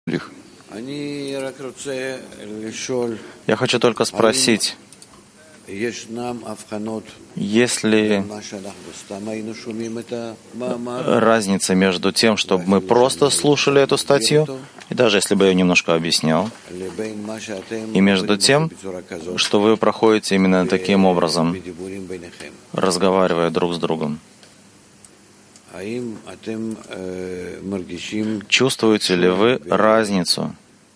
Я хочу только спросить, есть ли разница между тем, чтобы мы просто слушали эту статью, и даже если бы я ее немножко объяснял, и между тем, что вы проходите именно таким образом, разговаривая друг с другом? Чувствуете ли вы разницу,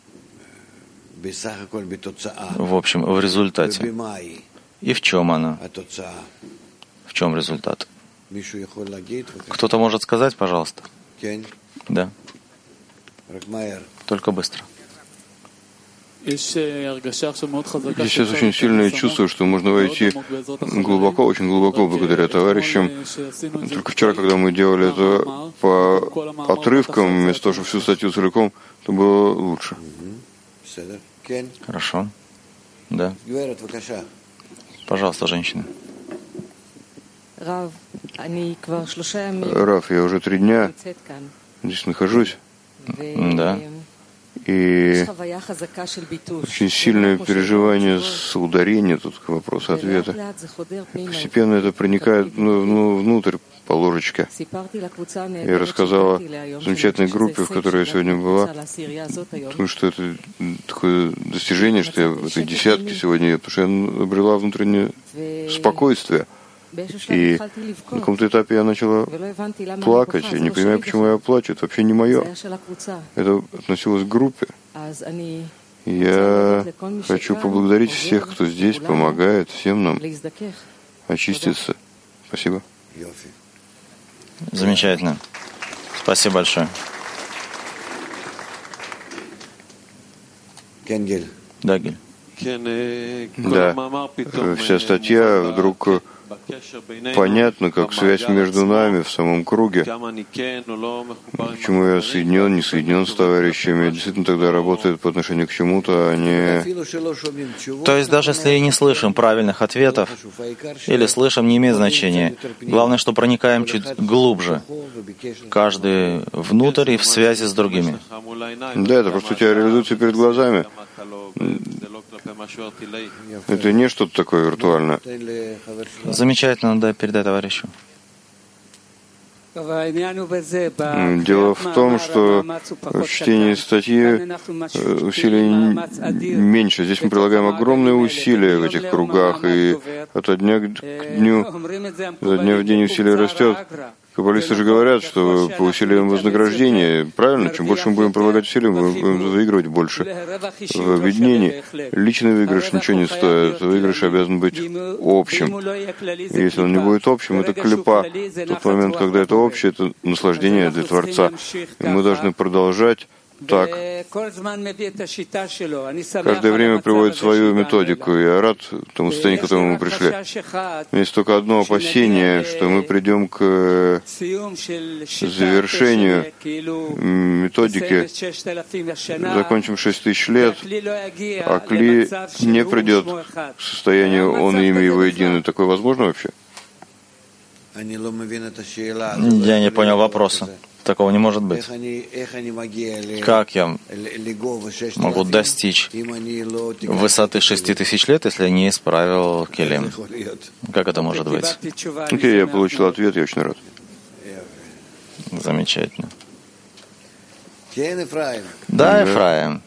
в общем, в результате? И в чем она? В чем результат? Кто-то может сказать, пожалуйста? Да. Только быстро. Я сейчас очень сильное чувство, что можно войти глубоко, очень глубоко благодаря товарищам. Только вчера, когда мы делали это по отрывкам, вместо того, чтобы всю статью целиком, то было лучше. Хорошо. Да. Пожалуйста, женщина. Рав, я уже 3 дня здесь нахожусь. Да. И очень сильное переживание с ударения, тут к вопросу ответа. Постепенно это проникает внутрь по ложечке. Я рассказала замечательной группе, в которой я сегодня была, потому что это такое достижение, что я в этой десятке сегодня, потому что я обрела внутреннее спокойствие. И на каком-то этапе я начала плакать. Я не понимаю, почему я плачу. Это вообще не мое. Это относилось к группе. Я хочу поблагодарить всех, кто здесь помогает всем нам очиститься. Спасибо. Замечательно. Спасибо большое. Да, Гиль. Да. Вся статья вдруг понятно, как связь между нами в самом круге. Почему я соединен, не соединен с товарищами, действительно тогда работает по отношению к чему-то, а не... То есть даже если и не слышим правильных ответов, или слышим, не имеет значения. Главное, что проникаем чуть глубже. Каждый внутрь и в связи с другими. Да, это просто у тебя реализуется перед глазами. Это не что-то такое виртуальное. Замечательно, да, передай товарищу. Дело в том, что в чтении статьи усилий меньше. Здесь мы прилагаем огромные усилия в этих кругах, и от дня к дню, изо дня в день усилие растет. Каббалисты же говорят, что по усилиям вознаграждения, правильно, чем больше мы будем прилагать усилий, мы будем выигрывать больше. В объединении личный выигрыш ничего не стоит. Выигрыш обязан быть общим. И если он не будет общим, это клепа. В тот момент, когда это общее, это наслаждение для Творца. И мы должны продолжать так. Каждое время приводит свою методику. Я рад тому состоянию, к которому мы пришли. Есть только одно опасение, что мы придем к завершению методики, закончим 6000 лет, а Кли не придет к состоянию «он и имя его едины». Такое возможно вообще? Я не понял вопроса. Такого не может быть. Как я могу достичь высоты 6000 лет, если я не исправил келем? Как это может быть? Окей, я получил ответ, я очень рад. Замечательно. Да, Эфраим.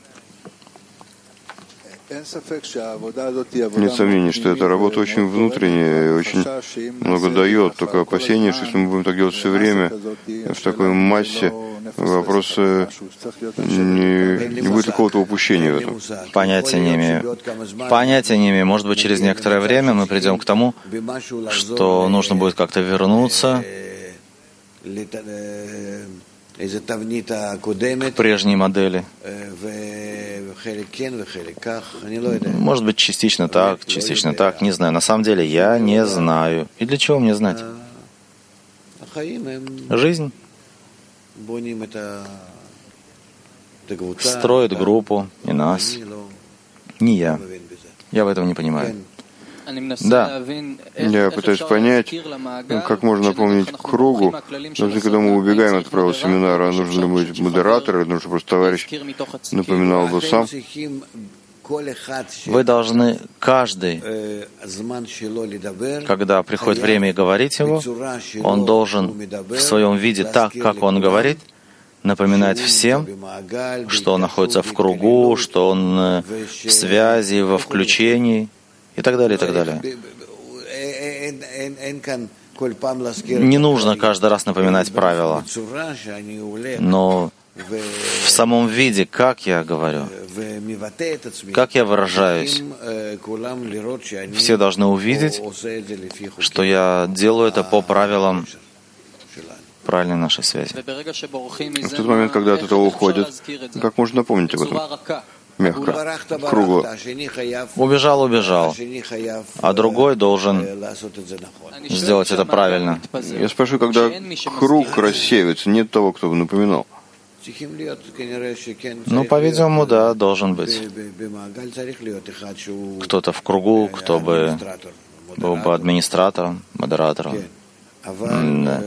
Нет сомнений, что эта работа очень внутренняя и очень много дает. Только опасение, что если мы будем так делать все время, в такой массе, вопросы не будет какого-то упущения в этом. Понятия не имею. Понятия не имею. Может быть, через некоторое время мы придем к тому, что нужно будет как-то вернуться к прежней модели. Может быть, частично так, не знаю. На самом деле, я не знаю. И для чего мне знать? Жизнь строит группу и нас. Не я. Я в этом не понимаю. Да. Я пытаюсь понять, как можно напомнить кругу. Даже когда мы убегаем от правил семинара, нужно ли быть модератором, нужно, чтобы просто товарищ напоминал бы сам. Вы должны каждый, когда приходит время говорить его, он должен в своем виде, так как он говорит, напоминать всем, что он находится в кругу, что он в связи, во включении и так далее, и так далее. Не нужно каждый раз напоминать правила, но в самом виде, как я говорю, как я выражаюсь, все должны увидеть, что я делаю это по правилам правильной нашей связи. В тот момент, когда от этого уходят, как можно напомнить об этом? Мягко, кругло. Убежал, а другой должен сделать это правильно. Я спрашиваю, когда круг рассеивается, нет того, кто бы напоминал. Ну, по-видимому, да, должен быть. Кто-то в кругу, кто бы был бы администратором, модератором. Да.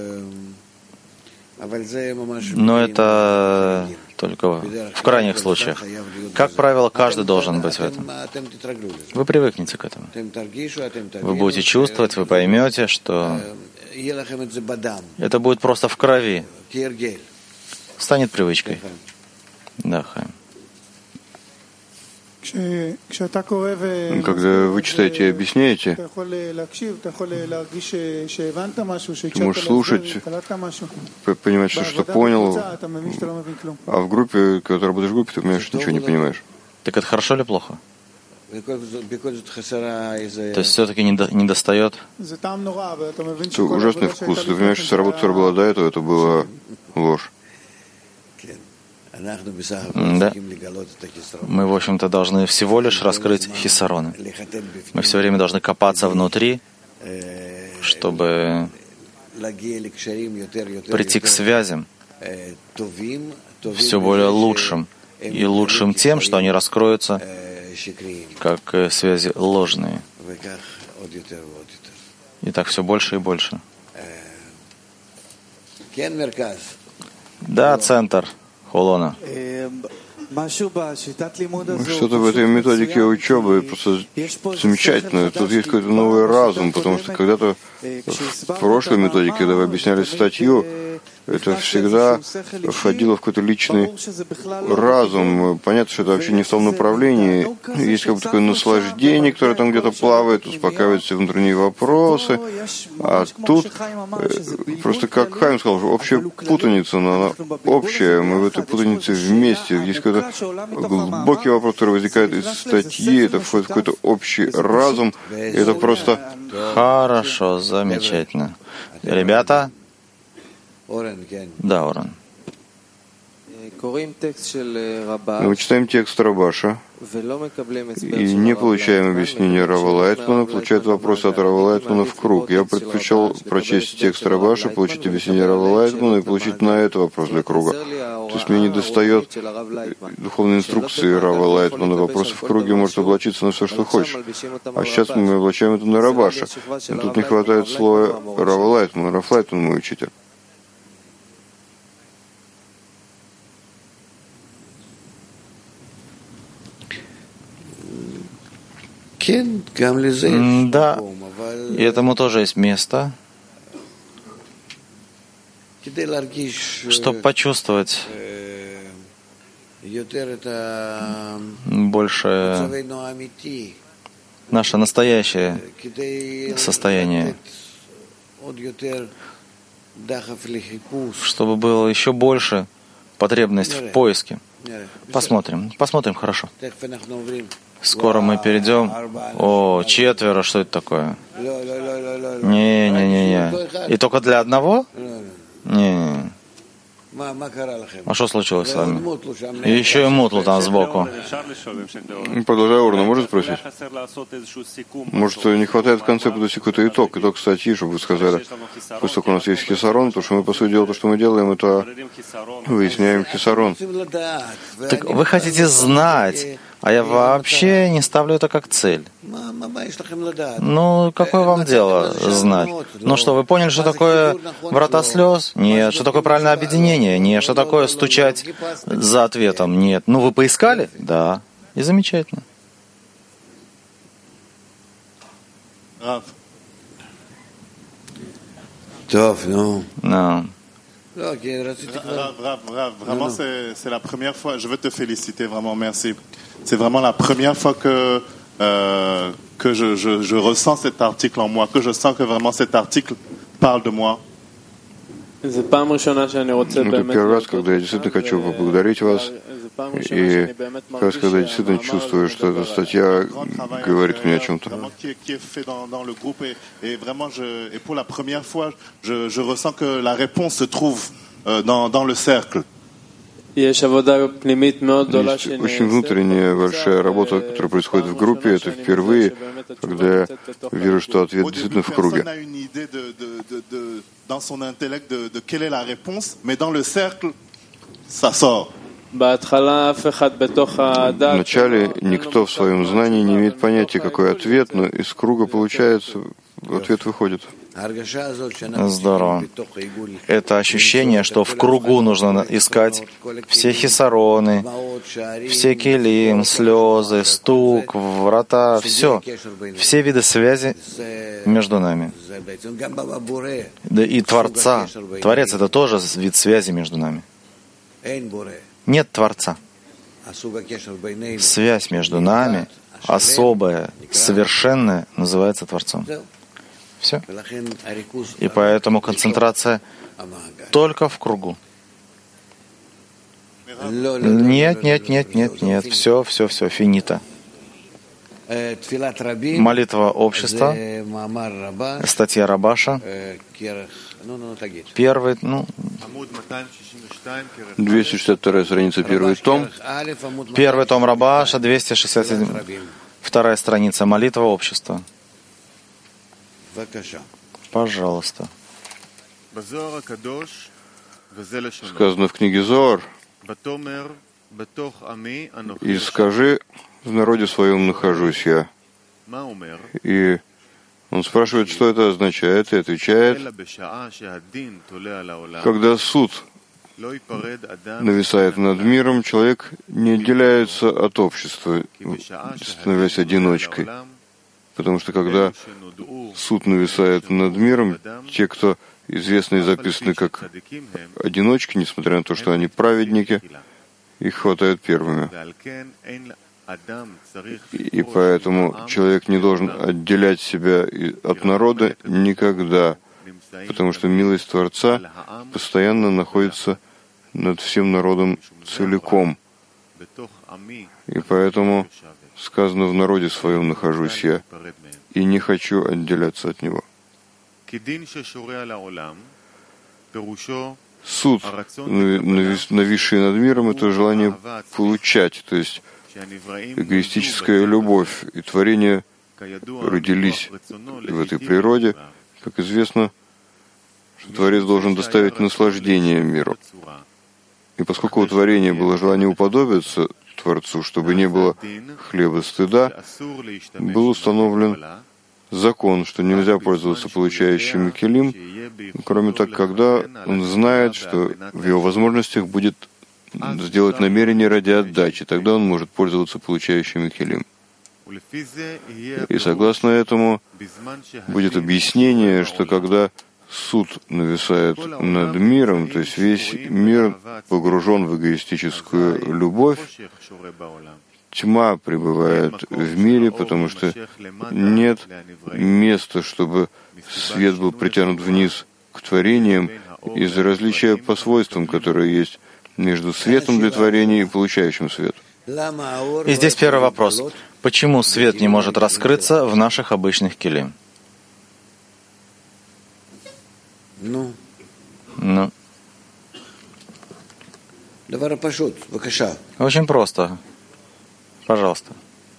Но это только в крайних случаях. Как правило, каждый должен быть в этом. Вы привыкнете к этому. Вы будете чувствовать, вы поймете, что это будет просто в крови. Станет привычкой. Да, Хайм. Когда вы читаете и объясняете, ты можешь слушать, понимать, что понял, а в группе, когда ты работаешь в группе, ты понимаешь, что ничего не понимаешь. Так это хорошо или плохо? То есть все-таки не достает? Это ужасный вкус. Ты понимаешь, что работа, которая была до этого, это была ложь. Да. Мы, в общем-то, должны всего лишь раскрыть хисароны. Мы все время должны копаться внутри, чтобы прийти к связям все более лучшим. И лучшим тем, что они раскроются как связи ложные. И так все больше и больше. Да, центр Холона. Что-то в этой методике учебы просто замечательно. Тут есть какой-то новый разум, потому что когда-то в прошлой методике, когда вы объясняли статью, это всегда входило в какой-то личный разум. Понятно, что это вообще не в том направлении. Есть как бы такое наслаждение, которое там где-то плавает, успокаивают все внутренние вопросы. А тут просто, как Хайм сказал, общая путаница, но она общая. Мы в этой путанице вместе. Есть какой-то глубокий вопрос, который возникает из статьи. Это входит в какой-то общий разум. И это просто... Хорошо, замечательно. Ребята? Да, Орен. Мы читаем текст Рабаша и не получаем объяснения Рава Лайтмана, получают вопросы от Рава Лайтмана в круг. Я предпочел прочесть текст Рабаша, получить объяснение Рава Лайтмана и получить на это вопрос для круга. То есть мне не достает духовной инструкции Рава Лайтмана. Вопросы в круге может облачиться на все, что хочешь. А сейчас мы облачаем это на Рабаша. И тут не хватает слоя Рава Лайтмана. Рав Лайтман мой учитель. Да, и этому тоже есть место, чтобы почувствовать больше наше настоящее состояние, чтобы было еще больше потребность в поиске. Посмотрим хорошо. Скоро мы перейдем. О, 4, что это такое? Не. И только для одного? Не. А что случилось с вами? И еще и мутл там сбоку. Продолжай, Орна, может спросить? Может, не хватает в конце подвести какой-то итог статьи, чтобы вы сказали, пусть только у нас есть хисарон, потому что мы, по сути дела, то, что мы делаем, это выясняем хисарон. Так вы хотите знать, А я вообще не ставлю это как цель. Ну, какое вам дело знать? Ну что, вы поняли, что такое врата слез? Нет. Что такое правильное объединение? Нет. Что такое стучать за ответом? Нет. Ну, вы поискали? Да. И замечательно. Rav, vraiment, c'est la première fois. Je veux te féliciter, vraiment, merci. C'est vraiment la première fois que je ressens cet article en moi, que je sens que vraiment cet article parle de moi. Это первый раз, когда я действительно хочу поблагодарить вас, и как раз когда я действительно чувствую, что эта статья говорит мне о чем-то. Et pour la première fois, je ressens que la réponse se trouve dans le cercle. Есть очень внутренняя большая работа, которая происходит в группе. Это впервые, когда я вижу, что ответ действительно в круге. Вначале никто в своем знании не имеет понятия, какой ответ, но из круга получается, ответ выходит. Здорово. Это ощущение, что в кругу нужно искать все хисароны, все келим, слезы, стук, врата, все виды связи между нами. Да и Творца. Творец — это тоже вид связи между нами. Нет Творца. Связь между нами, особая, совершенная, называется Творцом. Все. И поэтому концентрация только в кругу. Нет. Все, финита. Молитва общества, статья Рабаша, первый, 262 страница, первый том. Первый том Рабаша, 267. Вторая страница, молитва общества. Пожалуйста. Сказано в книге Зоар: «И скажи, в народе своем нахожусь я». И он спрашивает, что это означает, и отвечает: когда суд нависает над миром, человек не отделяется от общества, становясь одиночкой. Потому что когда суд нависает над миром, те, кто известны и записаны как одиночки, несмотря на то, что они праведники, их хватают первыми. И поэтому человек не должен отделять себя от народа никогда, потому что милость Творца постоянно находится над всем народом целиком. И поэтому сказано: в народе своем нахожусь я, и не хочу отделяться от него. Суд, нависший над миром, это желание получать, то есть эгоистическая любовь и творение родились в этой природе. Как известно, что Творец должен доставить наслаждение миру. И поскольку у творения было желание уподобиться Творцу, чтобы не было хлеба стыда, был установлен закон, что нельзя пользоваться получающими келим, кроме того, когда он знает, что в его возможностях будет сделать намерение ради отдачи, тогда он может пользоваться получающими келим. И согласно этому будет объяснение, что когда суд нависает над миром, то есть весь мир погружен в эгоистическую любовь, тьма пребывает в мире, потому что нет места, чтобы свет был притянут вниз к творениям из-за различия по свойствам, которые есть между светом для творения и получающим свет. И здесь первый вопрос. Почему свет не может раскрыться в наших обычных келим? Ну. Очень просто. Пожалуйста.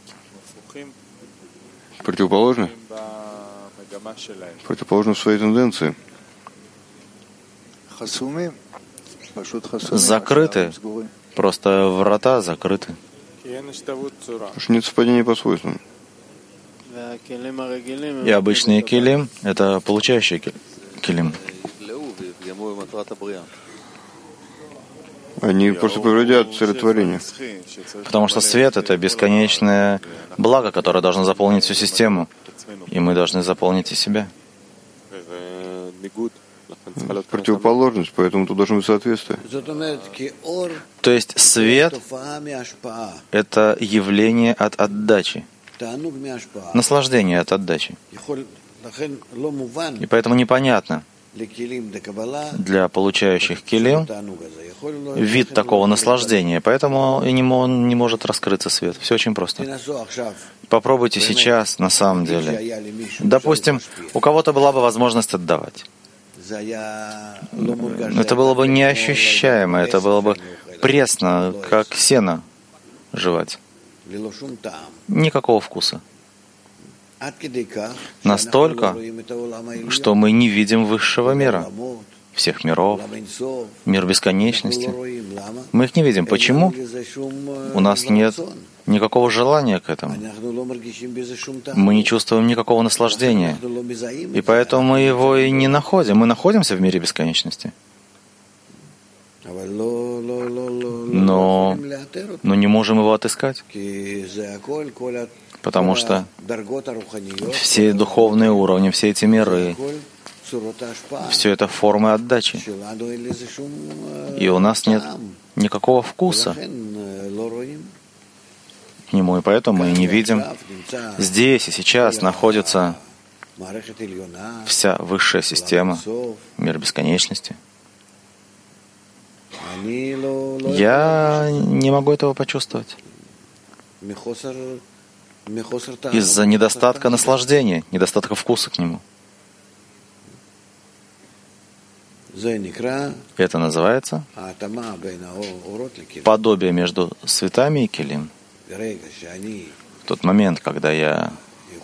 Противоположно в своей тенденции. Закрыты. Просто врата закрыты. Потому что нет совпадения по свойствам. И обычные келим — это получающие келим. Они просто повредят цель творения. Потому что свет — это бесконечное благо, которое должно заполнить всю систему. И мы должны заполнить и себя. Противоположность, поэтому тут должно быть соответствие. То есть свет — это явление от отдачи, наслаждение от отдачи. И поэтому непонятно для получающих келим вид такого наслаждения, поэтому и он не может раскрыться свет. Все очень просто. Попробуйте сейчас, на самом деле. Допустим, у кого-то была бы возможность отдавать. Это было бы неощущаемо, это было бы пресно, как сено жевать. Никакого вкуса. Настолько, что мы не видим высшего мира, всех миров, мир бесконечности. Мы их не видим. Почему? У нас нет никакого желания к этому. Мы не чувствуем никакого наслаждения. И поэтому мы его и не находим. Мы находимся в мире бесконечности. Но не можем его отыскать. Потому что все духовные уровни, все эти миры, все это формы отдачи. И у нас нет никакого вкуса к нему, и поэтому мы не видим. Здесь и сейчас находится вся высшая система, мир бесконечности. Я не могу этого почувствовать. Из-за недостатка наслаждения, недостатка вкуса к нему. Это называется подобие между светами и келим. В тот момент, когда я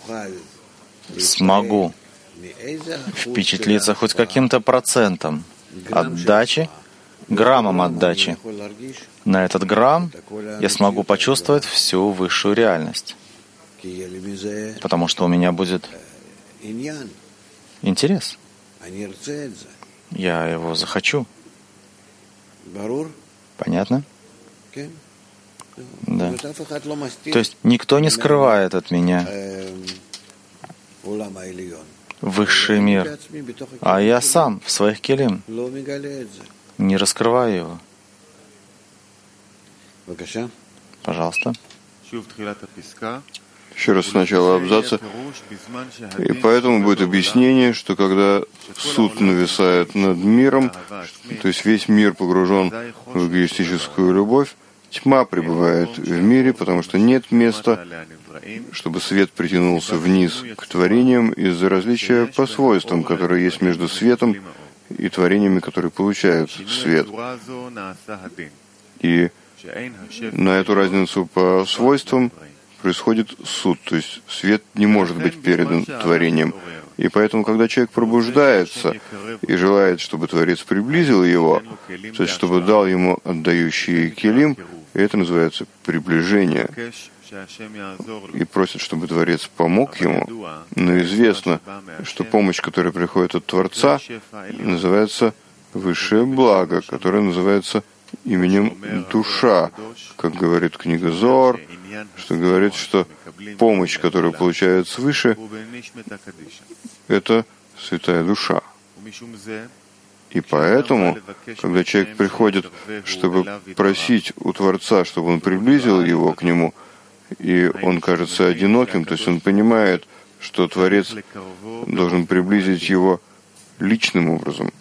смогу впечатлиться хоть каким-то процентом отдачи, граммом отдачи, на этот грамм я смогу почувствовать всю высшую реальность. Потому что у меня будет интерес. Я его захочу. Понятно? Да. То есть никто не скрывает от меня высший мир, а я сам в своих келим не раскрываю его. Пожалуйста. Еще раз с начала абзаца. И поэтому будет объяснение, что когда суд нависает над миром, то есть весь мир погружен в эгоистическую любовь, тьма пребывает в мире, потому что нет места, чтобы свет притянулся вниз к творениям из-за различия по свойствам, которые есть между светом и творениями, которые получают свет. И на эту разницу по свойствам происходит суд, то есть свет не может быть передан творением. И поэтому, когда человек пробуждается и желает, чтобы Творец приблизил его, то есть чтобы дал ему отдающий келим, это называется приближение. И просит, чтобы Творец помог ему, но известно, что помощь, которая приходит от Творца, называется высшее благо, которое называется именем душа, как говорит книга Зоар, что говорит, что помощь, которую получает свыше, это святая душа. И поэтому, когда человек приходит, чтобы просить у Творца, чтобы он приблизил его к нему, и он кажется одиноким, то есть он понимает, что Творец должен приблизить его личным образом.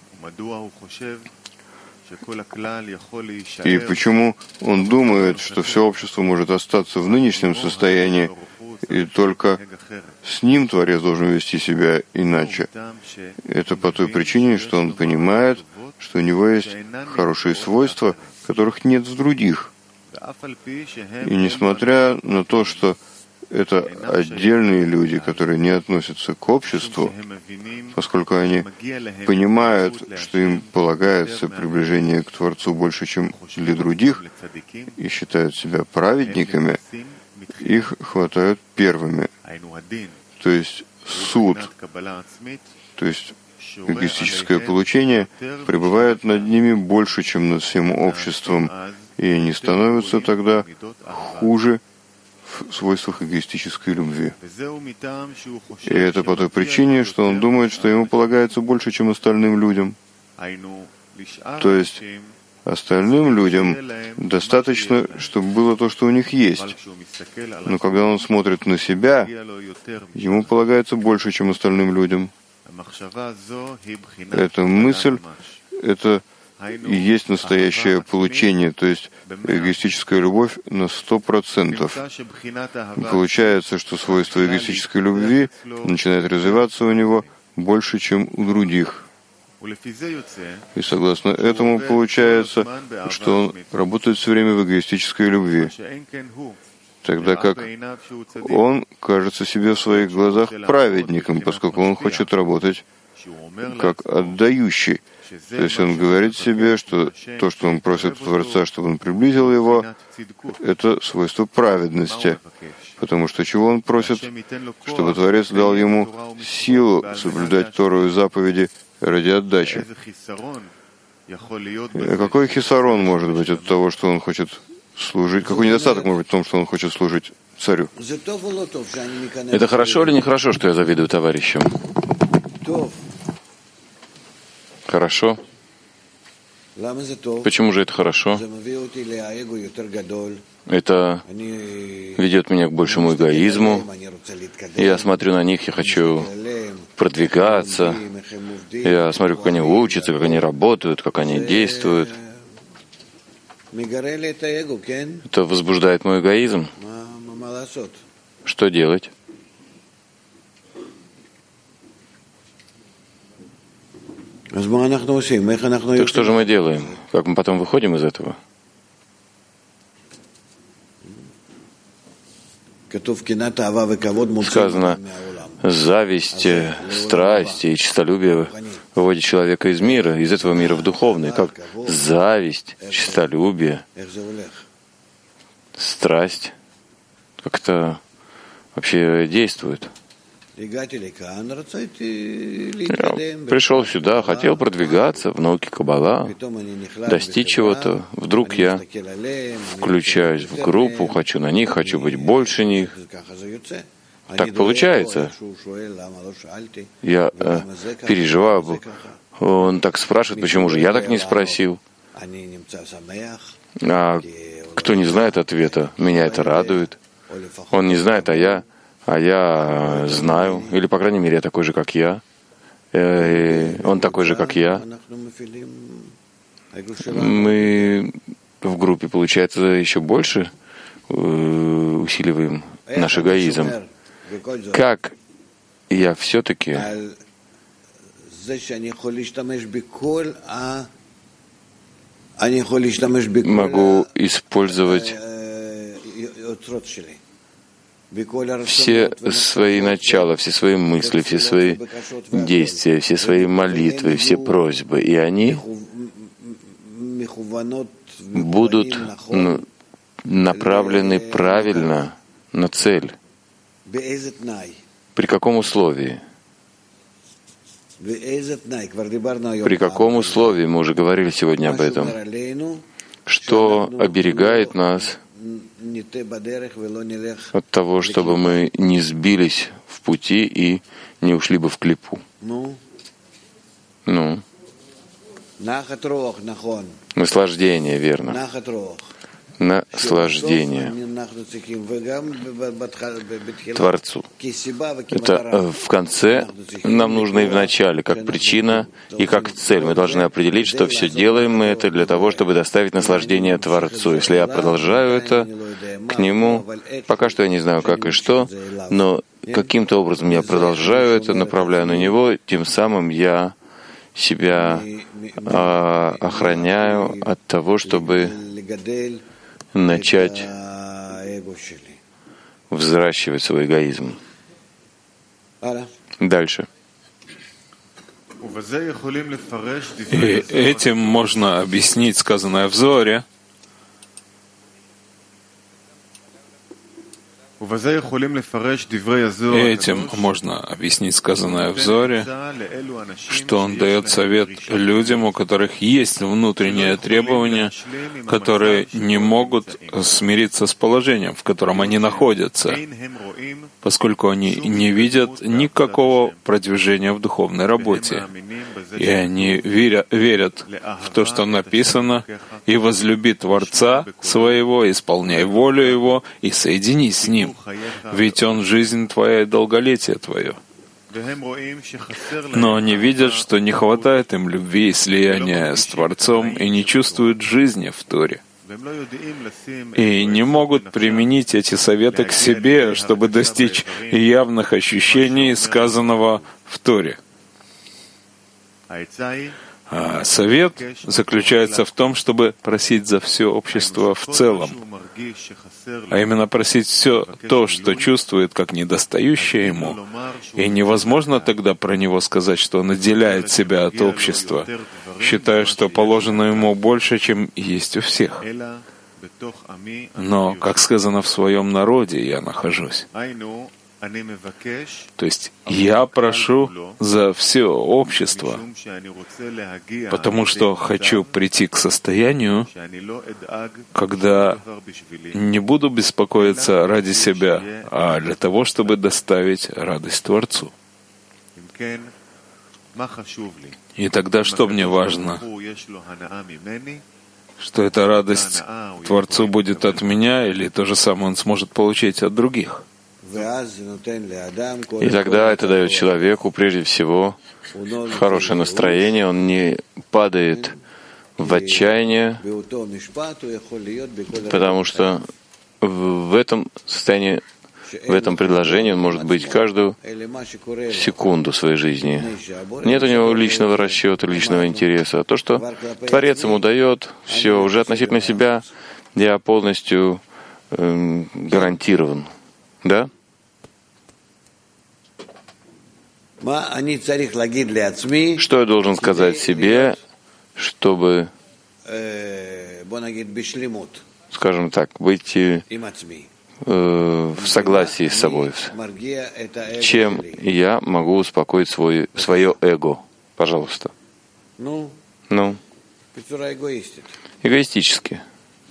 И почему он думает, что все общество может остаться в нынешнем состоянии, и только с ним Творец должен вести себя иначе? Это по той причине, что он понимает, что у него есть хорошие свойства, которых нет в других. И несмотря на то, что это отдельные люди, которые не относятся к обществу, поскольку они понимают, что им полагается приближение к Творцу больше, чем для других, и считают себя праведниками, их хватают первыми. То есть суд, то есть эгоистическое получение, пребывает над ними больше, чем над всем обществом, и они становятся тогда хуже в свойствах эгоистической любви. И это по той причине, что он думает, что ему полагается больше, чем остальным людям. То есть остальным людям достаточно, чтобы было то, что у них есть. Но когда он смотрит на себя, ему полагается больше, чем остальным людям. Эта мысль, это и есть настоящее получение, то есть эгоистическая любовь на 100%. Получается, что свойство эгоистической любви начинает развиваться у него больше, чем у других. И согласно этому получается, что он работает все время в эгоистической любви, тогда как он кажется себе в своих глазах праведником, поскольку он хочет работать как отдающий. То есть он говорит себе, что то, что он просит Творца, чтобы он приблизил его, это свойство праведности. Потому что чего он просит? Чтобы Творец дал ему силу соблюдать Тору и заповеди ради отдачи. Какой хисарон может быть от того, что он хочет служить? Какой недостаток может быть в том, что он хочет служить царю? Это хорошо или нехорошо, что я завидую товарищам? Хорошо. Почему же это хорошо? Это ведет меня к большему эгоизму. Я смотрю на них, я хочу продвигаться. Я смотрю, как они учатся, как они работают, как они действуют. Это возбуждает мой эгоизм. Что делать? Так что же мы делаем? Как мы потом выходим из этого? Сказано, зависть, страсть и честолюбие выводит человека из мира, из этого мира в духовный. Как зависть, честолюбие, страсть, как это вообще действует? Я пришел сюда, хотел продвигаться в науке Каббала, достичь чего-то. Вдруг я включаюсь в группу, хочу на них, хочу быть больше них. Так получается. Я переживаю. Он так спрашивает, почему же я так не спросил. А кто не знает ответа, меня это радует. Он не знает, а я знаю, или, по крайней мере, я такой же, как я. Он такой же, как я. Мы в группе, получается, еще больше усиливаем наш эгоизм. Как я все-таки могу использовать все свои начала, все свои мысли, все свои действия, все свои молитвы, все просьбы, и они будут направлены правильно на цель. При каком условии? При каком условии, мы уже говорили сегодня об этом, что оберегает нас от того, чтобы мы не сбились в пути и не ушли бы в клипу. Наслаждение, верно. Наслаждение Творцу. Это в конце нам нужно и в начале, как причина и как цель. Мы должны определить, что все делаем мы это для того, чтобы доставить наслаждение Творцу. Если я продолжаю это к Нему, пока что я не знаю, как и что, но каким-то образом я продолжаю это, направляю на Него, тем самым я себя охраняю от того, чтобы начать взращивать свой эгоизм. Дальше. И этим можно объяснить сказанное в Зоре. Этим можно объяснить сказанное в Зоре, что он дает совет людям, у которых есть внутреннее требование, которые не могут смириться с положением, в котором они находятся, поскольку они не видят никакого продвижения в духовной работе. И они верят в то, что написано, и возлюби Творца своего, исполняй волю Его и соединись с Ним, ведь Он — жизнь твоя и долголетие твое. Но они видят, что не хватает им любви и слияния с Творцом и не чувствуют жизни в Торе. И не могут применить эти советы к себе, чтобы достичь явных ощущений сказанного в Торе. А совет заключается в том, чтобы просить за все общество в целом, а именно просить все то, что чувствует как недостающее ему, и невозможно тогда про него сказать, что он отделяет себя от общества, считая, что положено ему больше, чем есть у всех. Но, как сказано в своем народе, я нахожусь. То есть я прошу за все общество, потому что хочу прийти к состоянию, когда не буду беспокоиться ради себя, а для того, чтобы доставить радость Творцу. И тогда что мне важно? Что эта радость Творцу будет от меня, или то же самое он сможет получить от других? И тогда это дает человеку, прежде всего, хорошее настроение, он не падает в отчаяние, потому что в этом состоянии, в этом предложении он может быть каждую секунду своей жизни. Нет у него личного расчета, личного интереса. А то, что Творец ему дает, все уже относительно себя, я полностью гарантирован. Да? Что я должен сказать себе, чтобы, скажем так, быть в согласии с собой? Чем я могу успокоить свое эго? Пожалуйста. Ну? Эгоистически.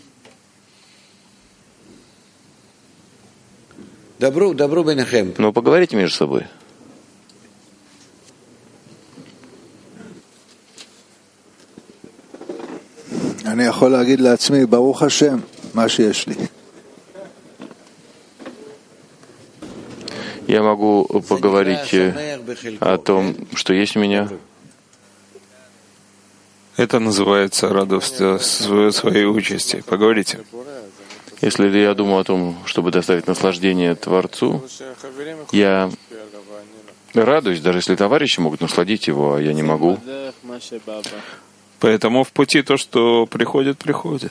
Но поговорите между собой. Я могу поговорить о том, что есть у меня. Это называется радость своей участи. Поговорите. Если я думаю о том, чтобы доставить наслаждение Творцу, я радуюсь, даже если товарищи могут насладить его, а я не могу. Поэтому в пути то, что приходит, приходит.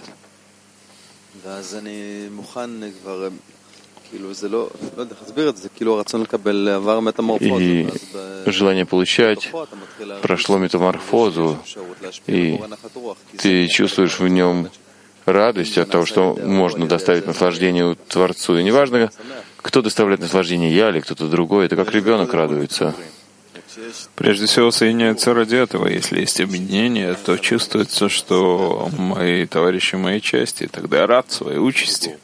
И желание получать прошло метаморфозу, и ты чувствуешь в нем радость от того, что можно доставить наслаждение Творцу. И неважно, кто доставляет наслаждение, я или кто-то другой, это как ребенок радуется. Прежде всего соединяются ради этого. Если есть объединение, то чувствуется, что мои товарищи моей части, и тогда я рад своей участи.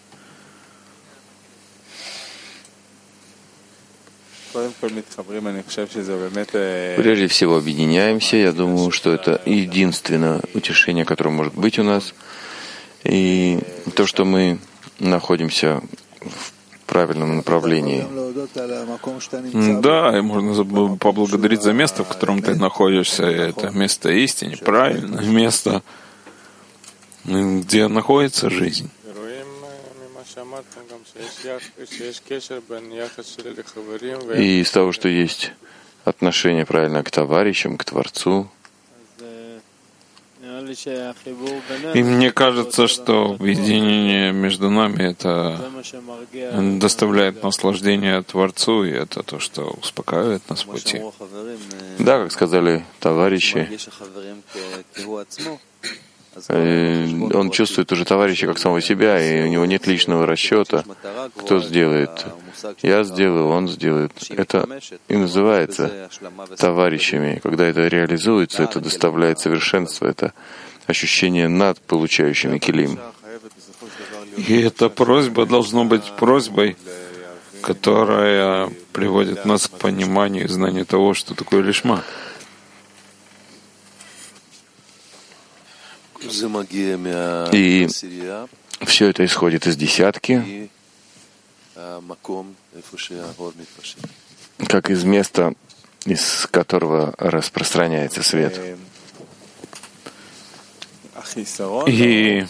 Прежде всего объединяемся. Я думаю, что это единственное утешение, которое может быть у нас. И то, что мы находимся в правильном направлении. Да, и можно поблагодарить за место, в котором ты находишься. Это место истины, правильное место, где находится жизнь. И из того, что есть отношение правильно к товарищам, к Творцу, И мне кажется, что объединение между нами это доставляет наслаждение Творцу, и это то, что успокаивает нас в пути. Да, как сказали товарищи, он чувствует уже товарища как самого себя, и у него нет личного расчета, кто сделает. Я сделаю, он сделает. Это и называется товарищами. Когда это реализуется, это доставляет совершенство, это ощущение над получающими килим. И эта просьба должна быть просьбой, которая приводит нас к пониманию и знанию того, что такое лишма. И все это исходит из десятки, как из места, из которого распространяется свет. И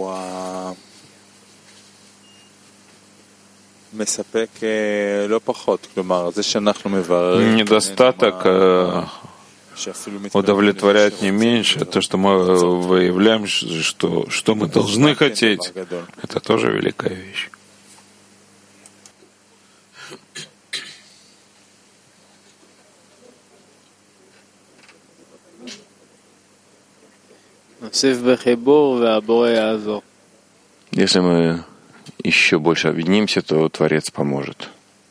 недостаток удовлетворяет не меньше. То, что мы выявляем, что мы должны хотеть, это тоже великая вещь. Если мы еще больше объединимся, то Творец поможет.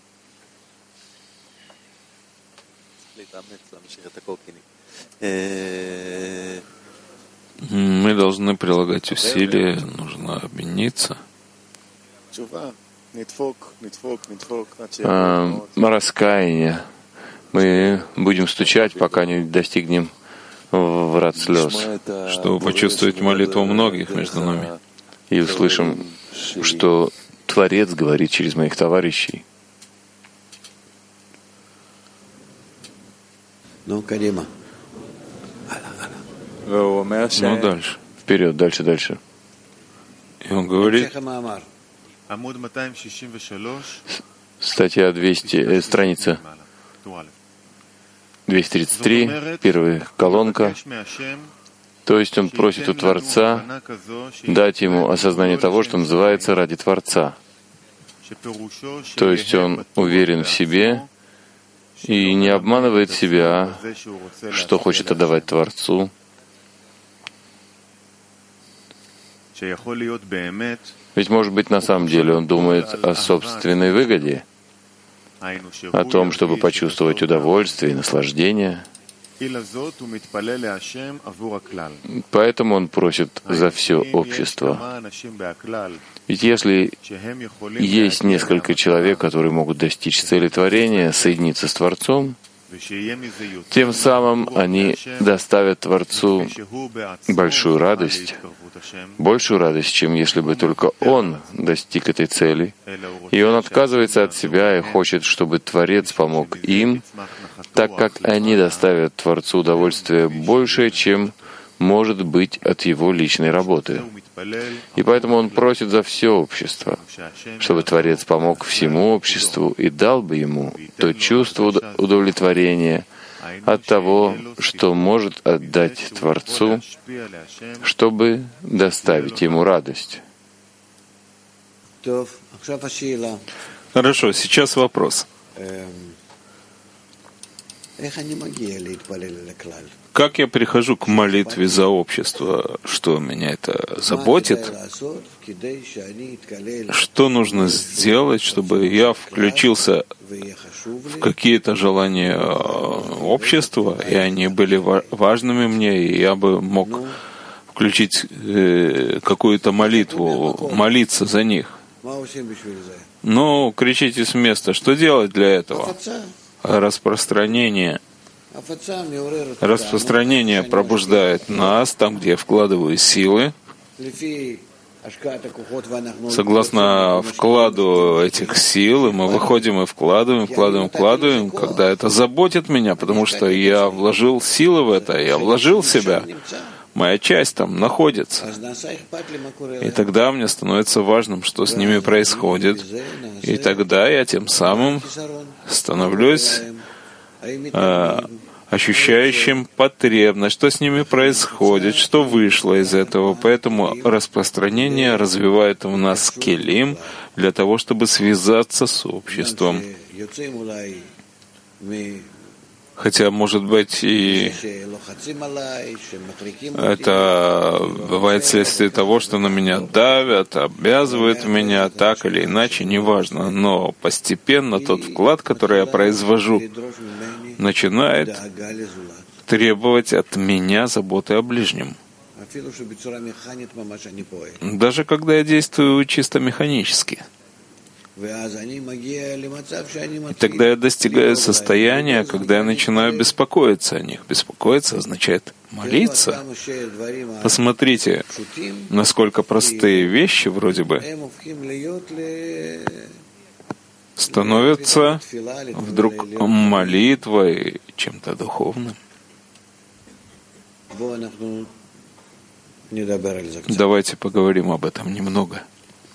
Мы должны прилагать усилия, нужно объединиться. Раскаяние. Мы будем стучать, пока не достигнем врат слез, чтобы почувствовать молитву многих между нами. И услышим, что Творец говорит через моих товарищей. Ну, дальше. Вперед, дальше. И он говорит, статья 200, страница 233, первая колонка. То есть он просит у Творца дать ему осознание того, что называется ради Творца. То есть он уверен в себе и не обманывает себя, что хочет отдавать Творцу. Ведь, может быть, на самом деле он думает о собственной выгоде, о том, чтобы почувствовать удовольствие и наслаждение. Поэтому он просит за все общество. Ведь если есть несколько человек, которые могут достичь цели творения, соединиться с Творцом, тем самым они доставят Творцу большую радость, большую радость, чем если бы только он достиг этой цели, и он отказывается от себя и хочет, чтобы Творец помог им, так как они доставят Творцу удовольствие большее, чем может быть от его личной работы. И поэтому он просит за все общество, чтобы Творец помог всему обществу и дал бы ему то чувство удовлетворения от того, что может отдать Творцу, чтобы доставить ему радость. Хорошо, сейчас вопрос. Как я прихожу к молитве за общество? Что меня это заботит? Что нужно сделать, чтобы я включился в какие-то желания общества, и они были важными мне, и я бы мог включить какую-то молитву, молиться за них? Ну, кричите с места. Что делать для этого? Распространение пробуждает нас там, где я вкладываю силы. Согласно вкладу этих сил, мы выходим и вкладываем, когда это заботит меня, потому что я вложил силы в это, я вложил себя. Моя часть там находится. И тогда мне становится важным, что с ними происходит. И тогда я тем самым становлюсь ощущающим потребность, что с ними происходит, что вышло из этого. Поэтому распространение развивает в нас келим для того, чтобы связаться с обществом. Хотя, может быть, и это бывает следствие того, что на меня давят, обязывают меня, так или иначе, неважно. Но постепенно тот вклад, который я произвожу, начинает требовать от меня заботы о ближнем. Даже когда я действую чисто механически. И тогда я достигаю состояния, когда я начинаю беспокоиться о них. Беспокоиться означает молиться. Посмотрите, насколько простые вещи вроде бы становятся вдруг молитвой, чем-то духовным. Давайте поговорим об этом немного.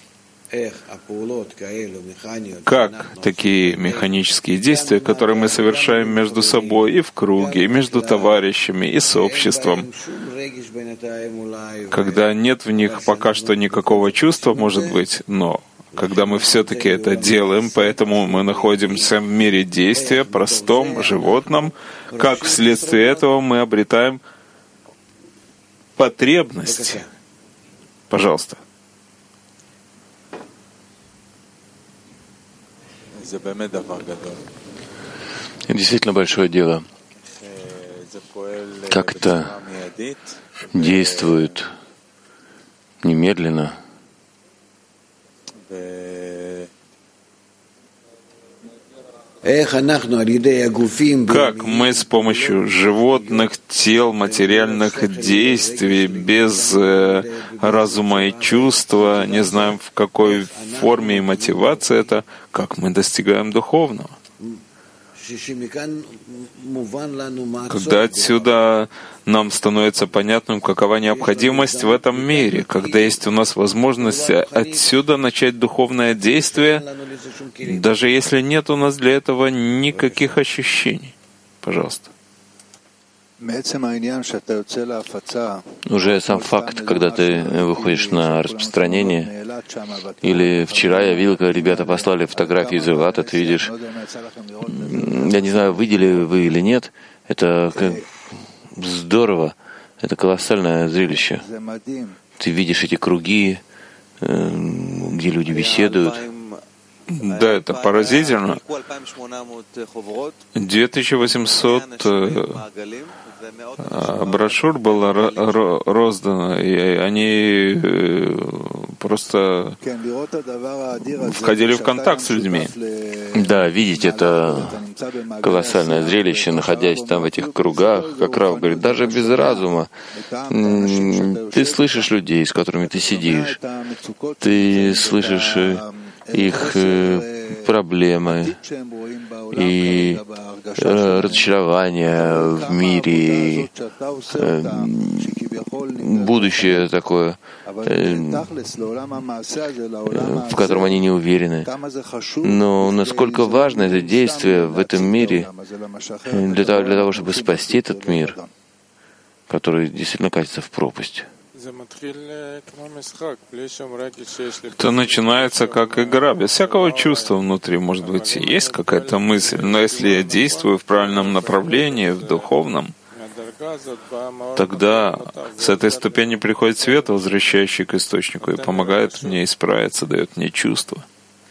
Как такие механические действия, которые мы совершаем между собой и в круге, и между товарищами, и с обществом, когда нет в них пока что никакого чувства, может быть, но когда мы все-таки это делаем, поэтому мы находимся в мире действия, простом, животном, как вследствие этого мы обретаем потребность. Пожалуйста. Действительно большое дело. Как это действует немедленно. Как мы с помощью животных, тел, материальных действий, без разума и чувства, не знаем в какой форме и мотивации это, как мы достигаем духовного. Когда отсюда нам становится понятным, какова необходимость в этом мире, когда есть у нас возможность отсюда начать духовное действие, даже если нет у нас для этого никаких ощущений. Пожалуйста. Уже сам факт, когда ты выходишь на распространение, или вчера я видел, когда ребята послали фотографии из Элата, ты видишь, я не знаю, видели вы или нет, это здорово, это колоссальное зрелище. Ты видишь эти круги, где люди беседуют. Да, это поразительно. 2800 брошюр было роздано, и они просто входили в контакт с людьми. Да, видеть это колоссальное зрелище, находясь там в этих кругах, как Рав говорит, даже без разума. Ты слышишь людей, с которыми ты сидишь, ты слышишь их проблемы и разочарования в мире, будущее такое, в котором они не уверены. Но насколько важно это действие в этом мире для того, чтобы спасти этот мир, который действительно катится в пропасть. Это начинается как игра, без всякого чувства внутри. Может быть, есть какая-то мысль, но если я действую в правильном направлении, в духовном, тогда с этой ступени приходит свет, возвращающий к источнику, и помогает мне исправиться, дает мне чувство.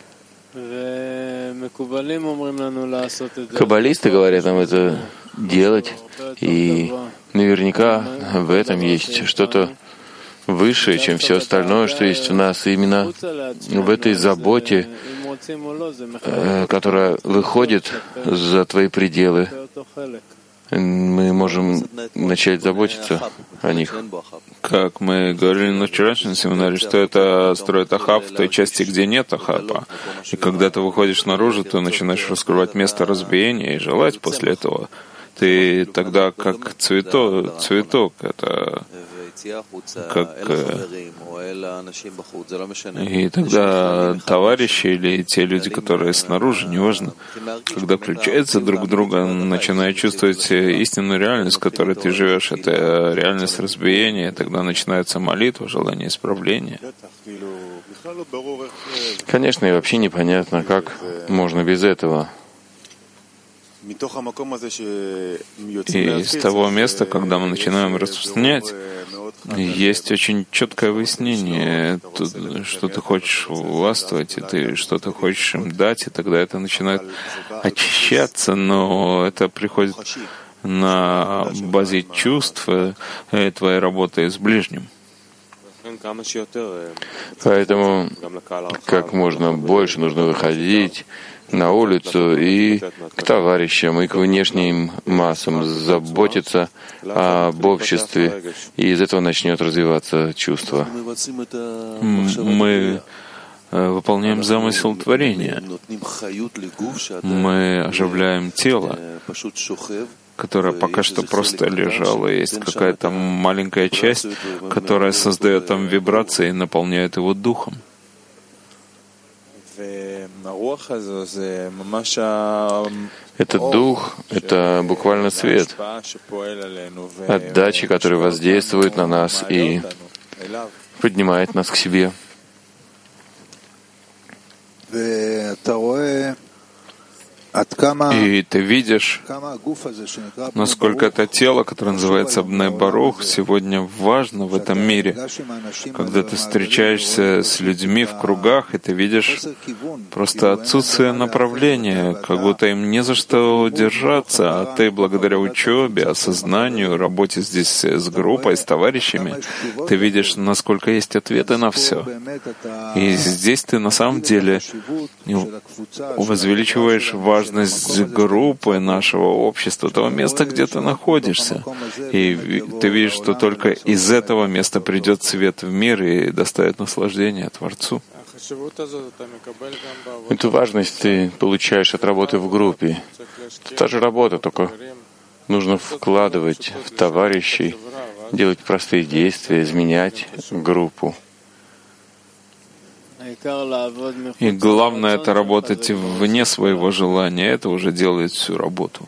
Каббалисты говорят нам это делать, и наверняка в этом есть что-то выше, чем все остальное, что есть в нас. И именно в этой заботе, которая выходит за твои пределы, мы можем начать заботиться о них. Как мы говорили на вчерашнем семинаре, что это строит ахаб в той части, где нет ахаба. И когда ты выходишь наружу, ты начинаешь раскрывать место разбиения и желать после этого. Ты тогда как цветок, это И тогда товарищи или те люди, которые снаружи, неважно, когда включаются друг в друга, начинают чувствовать истинную реальность, в которой ты живешь, это реальность разбиения, тогда начинается молитва, желание исправления. Конечно, и вообще непонятно, как можно без этого. И из того места, когда мы начинаем распространять, есть очень четкое выяснение, что ты хочешь властвовать, и ты что-то хочешь им дать, и тогда это начинает очищаться, но это приходит на базе чувств твоей работы с ближним. Поэтому как можно больше нужно выходить на улицу и к товарищам, и к внешним массам, заботиться об обществе, и из этого начнет развиваться чувство. Мы выполняем замысел творения. Мы оживляем тело, которое пока что просто лежало. Есть какая-то маленькая часть, которая создает там вибрации и наполняет его духом. Этот дух — это буквально свет, отдача, который воздействует на нас и поднимает нас к себе. И ты видишь, насколько это тело, которое называется Бней Барух, сегодня важно в этом мире. Когда ты встречаешься с людьми в кругах, и ты видишь просто отсутствие направления, как будто им не за что держаться, а ты благодаря учебе, осознанию, работе здесь с группой, с товарищами, ты видишь, насколько есть ответы на все. И здесь ты на самом деле возвеличиваешь важность группы, нашего общества, того места, где ты находишься. И ты видишь, что только из этого места придет свет в мир и доставит наслаждение Творцу. Эту важность ты получаешь от работы в группе. Это та же работа, только нужно вкладывать в товарищей, делать простые действия, изменять группу. И главное — это работать вне своего желания. Это уже делает всю работу.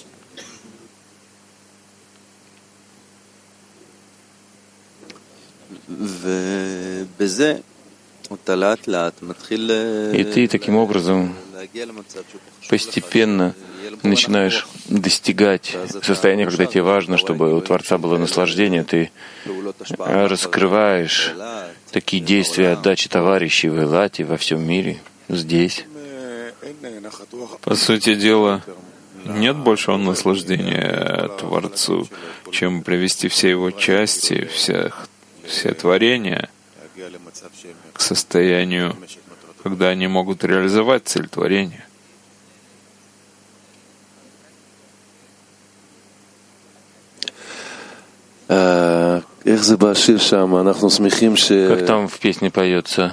И ты таким образом постепенно начинаешь достигать состояния, когда тебе важно, чтобы у Творца было наслаждение, ты раскрываешь такие действия отдачи товарищей в Элате, во всем мире, здесь. По сути дела, нет большего наслаждения Творцу, чем привести все его части, все творения к состоянию, когда они могут реализовать цель творения. Как там в песне поется?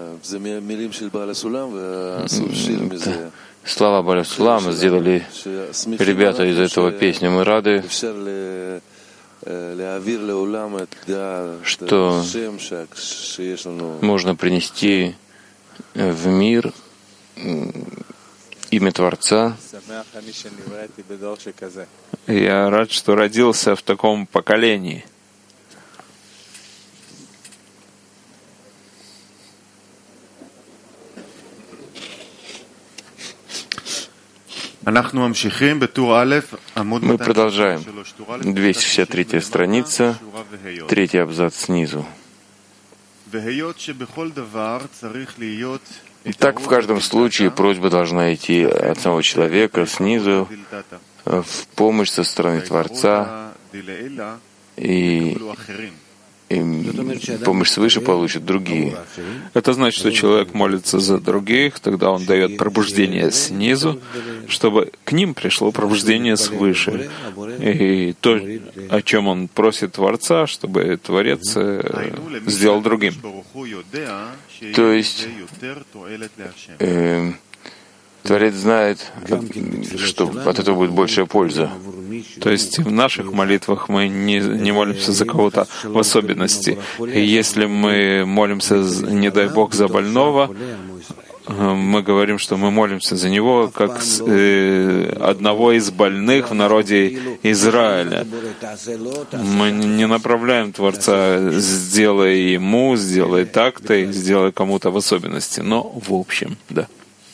Слава Баля Сулам сделали ребята из этого песни. Мы рады, что можно принести в мир имя Творца. Я рад, что родился в таком поколении. Мы продолжаем. 263 страница, 3 абзац снизу. Итак, в каждом случае просьба должна идти от самого человека снизу в помощь со стороны Творца, и помощь свыше получат другие. Это значит, что человек молится за других, тогда он дает пробуждение снизу, чтобы к ним пришло пробуждение свыше. И то, о чем он просит Творца, чтобы Творец сделал другим. То есть Творец знает, что от этого будет большая польза. То есть в наших молитвах мы не молимся за кого-то в особенности. И если мы молимся, не дай Бог, за больного, мы говорим, что мы молимся за него как одного из больных в народе Израиля. Мы не направляем Творца, сделай ему, сделай так-то, и сделай кому-то в особенности, но в общем, да.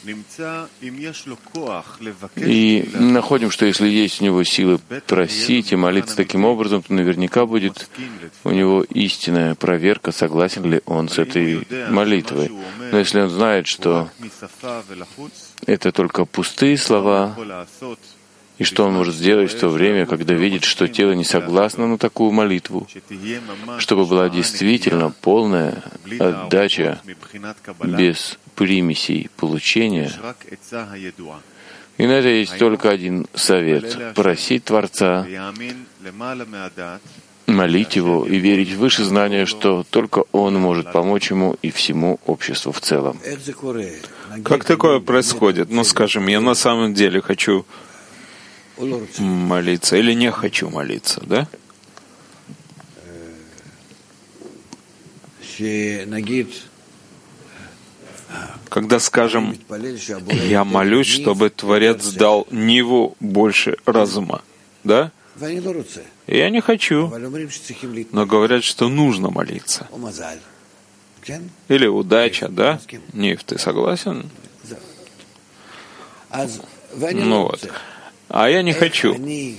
И находим, что если есть у него силы просить и молиться таким образом, то наверняка будет у него истинная проверка, согласен ли он с этой молитвой. Но если он знает, что это только пустые слова, и что он может сделать в то время, когда видит, что тело не согласно на такую молитву, чтобы была действительно полная отдача без примесей получения. И на это есть только один совет — просить Творца, молить Его и верить выше знания, что только Он может помочь ему и всему обществу в целом. Как такое происходит? Ну, скажем, я на самом деле хочу молиться или не хочу молиться, да? Когда, скажем, я молюсь, чтобы Творец дал Ниву больше разума, да? И я не хочу, но говорят, что нужно молиться. Или удача, да? Нив, ты согласен? Ну вот. А я не хочу.